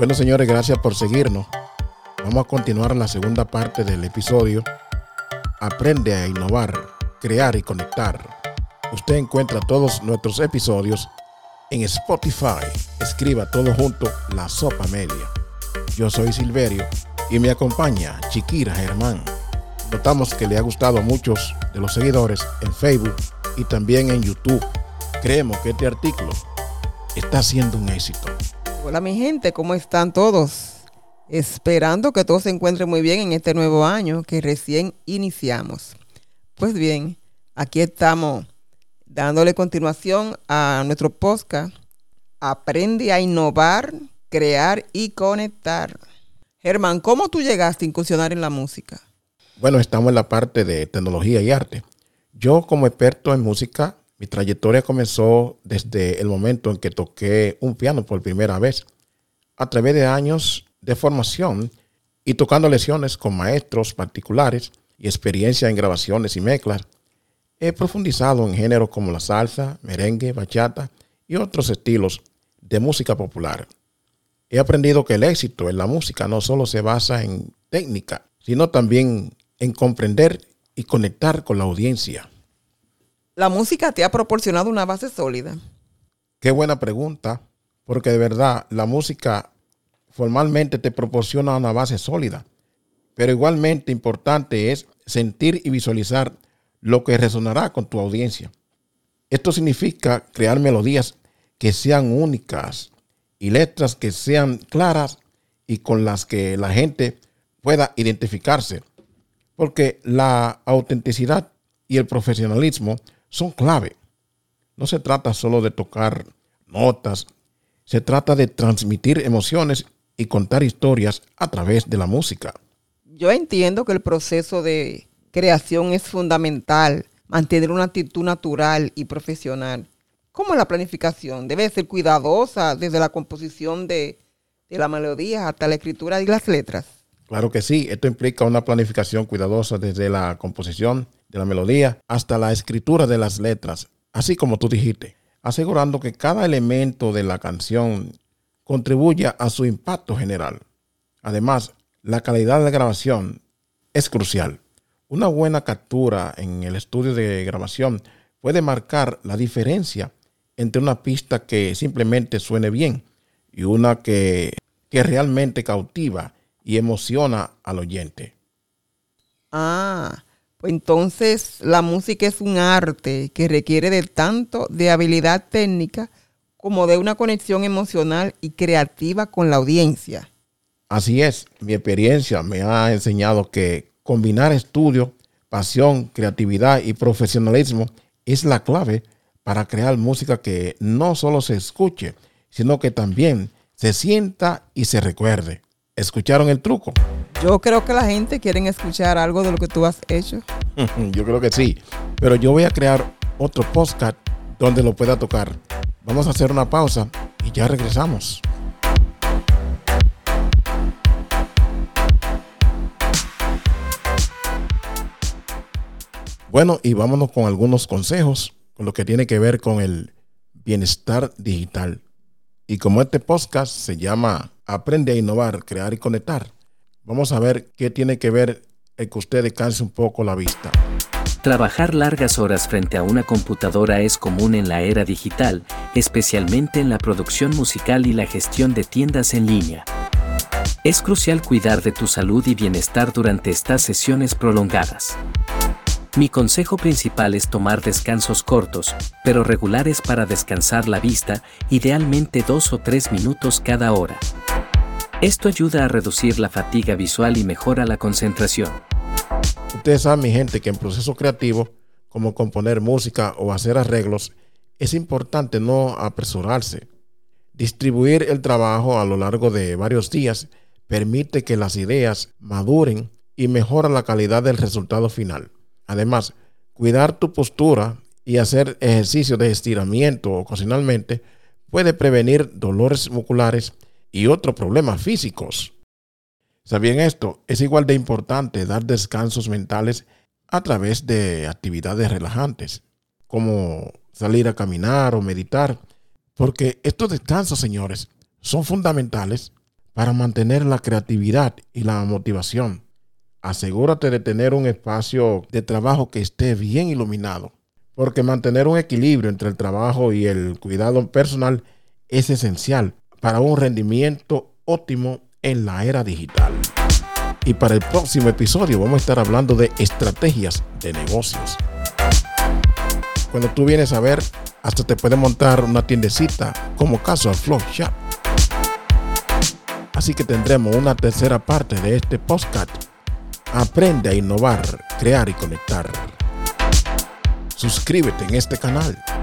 Bueno, señores, gracias por seguirnos. Vamos a continuar la segunda parte del episodio. Aprende a innovar, crear y conectar. Usted encuentra todos nuestros episodios en Spotify. Escriba todo junto, La Sopa Media. Yo soy Silverio y me acompaña Chiquira Germán. Notamos que le ha gustado a muchos de los seguidores en Facebook y también en YouTube. Creemos que este artículo está siendo un éxito. Hola mi gente, ¿cómo están todos? Esperando que todos se encuentren muy bien en este nuevo año que recién iniciamos. Pues bien, aquí estamos dándole continuación a nuestro podcast. Aprende a innovar, crear y conectar. Germán, ¿cómo tú llegaste a incursionar en la música? Bueno, estamos en la parte de tecnología y arte. Yo, como experto en música, mi trayectoria comenzó desde el momento en que toqué un piano por primera vez. A través de años de formación y tocando lecciones con maestros particulares y experiencia en grabaciones y mezclas, he profundizado en géneros como la salsa, merengue, bachata y otros estilos de música popular. He aprendido que el éxito en la música no solo se basa en técnica, sino también en comprender y conectar con la audiencia. ¿La música te ha proporcionado una base sólida? Qué buena pregunta, porque de verdad la música formalmente te proporciona una base sólida, pero igualmente importante es sentir y visualizar lo que resonará con tu audiencia. Esto significa crear melodías que sean únicas y letras que sean claras y con las que la gente pueda identificarse, porque la autenticidad y el profesionalismo son clave. No se trata solo de tocar notas, se trata de transmitir emociones y contar historias a través de la música. Yo entiendo que el proceso de creación es fundamental, mantener una actitud natural y profesional. ¿Cómo la planificación? Debe ser cuidadosa desde la composición de la melodía hasta la escritura y las letras. Claro que sí, esto implica una planificación cuidadosa desde la composición de la melodía hasta la escritura de las letras, así como tú dijiste, asegurando que cada elemento de la canción contribuya a su impacto general. Además, la calidad de grabación es crucial. Una buena captura en el estudio de grabación puede marcar la diferencia entre una pista que simplemente suene bien y una que realmente cautiva y emociona al oyente. Pues entonces la música es un arte que requiere de tanto de habilidad técnica como de una conexión emocional y creativa con la audiencia. Así es, mi experiencia me ha enseñado que combinar estudio, pasión, creatividad y profesionalismo es la clave para crear música que no solo se escuche, sino que también se sienta y se recuerde. ¿Escucharon el truco? Yo creo que la gente quiere escuchar algo de lo que tú has hecho. Yo creo que sí, pero yo voy a crear otro podcast donde lo pueda tocar. Vamos a hacer una pausa y ya regresamos. Bueno, y vámonos con algunos consejos con lo que tiene que ver con el bienestar digital. Y como este podcast se llama Aprende a innovar, crear y conectar, vamos a ver qué tiene que ver el que usted descanse un poco la vista. Trabajar largas horas frente a una computadora es común en la era digital, especialmente en la producción musical y la gestión de tiendas en línea. Es crucial cuidar de tu salud y bienestar durante estas sesiones prolongadas. Mi consejo principal es tomar descansos cortos, pero regulares para descansar la vista, idealmente 2 o 3 minutos cada hora. Esto ayuda a reducir la fatiga visual y mejora la concentración. Ustedes saben, mi gente, que en proceso creativo, como componer música o hacer arreglos, es importante no apresurarse. Distribuir el trabajo a lo largo de varios días permite que las ideas maduren y mejora la calidad del resultado final. Además, cuidar tu postura y hacer ejercicio de estiramiento ocasionalmente puede prevenir dolores musculares y otros problemas físicos. ¿Sabían esto? Es igual de importante dar descansos mentales a través de actividades relajantes, como salir a caminar o meditar, porque estos descansos, señores, son fundamentales para mantener la creatividad y la motivación. Asegúrate de tener un espacio de trabajo que esté bien iluminado, porque mantener un equilibrio entre el trabajo y el cuidado personal es esencial para un rendimiento óptimo en la era digital. Y para el próximo episodio vamos a estar hablando de estrategias de negocios. Cuando tú vienes a ver, hasta te puedes montar una tiendecita como Casual Flow Shop. Así que tendremos una tercera parte de este podcast. Aprende a innovar, crear y conectar. Suscríbete en este canal.